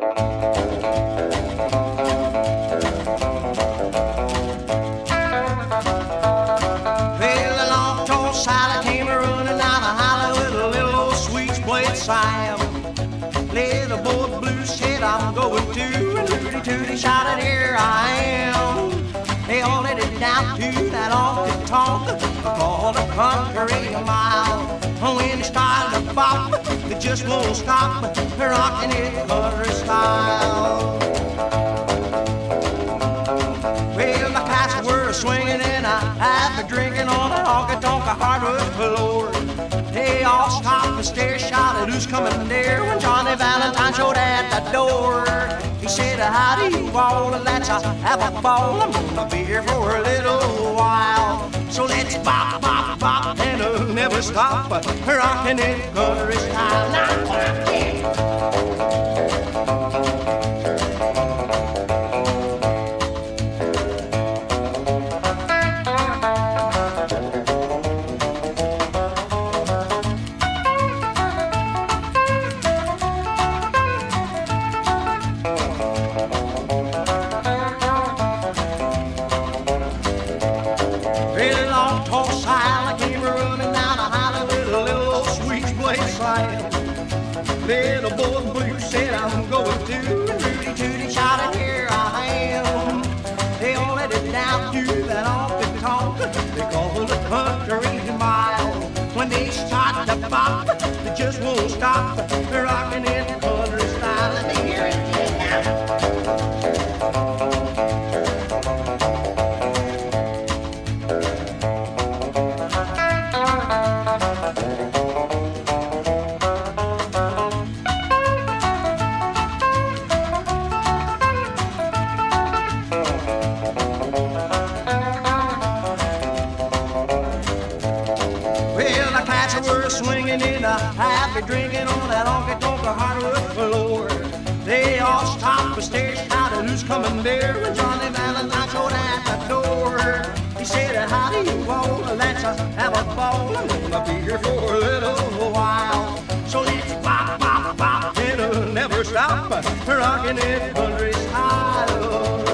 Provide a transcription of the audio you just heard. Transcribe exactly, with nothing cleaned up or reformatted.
Well, the long tall Sally came running down the highway with a little old switchblade Sam. Little boy blue said, I'm going to, and tooty tooty shouted, here I am. They all let it down to that honky tonk called a country mile. When it started to bop, it just won't stop, rocking it country style. Well, the cats were swinging and I had been drinking on a honky tonk hardwood floor. They all stopped and stared, shouted, who's coming there? When Johnny Valentine showed at the door. He said, how do you all? Let's uh, have a ball. I'm gonna be here for a little while. So let's bop, bop, bop, and uh, never stop rocking it country style. Now, rock it. Little boy blue said, I'm going to, and Rudy Tooty shouted, here I am. They all let it down to that honky tonk they call the country mile. When they start to bop, they just won't stop rocking it country style. Let me hear it now. Swinging in a happy drinking on that honky tonk hardwood floor. They all stopped and stared, shouted, who's coming there? When Johnny Valentine showed at the door. He said, how do you all? Let's uh, have a ball. I'm gonna be here for a little while. So let's bop, bop, bop, and uh, never stop rocking it country style.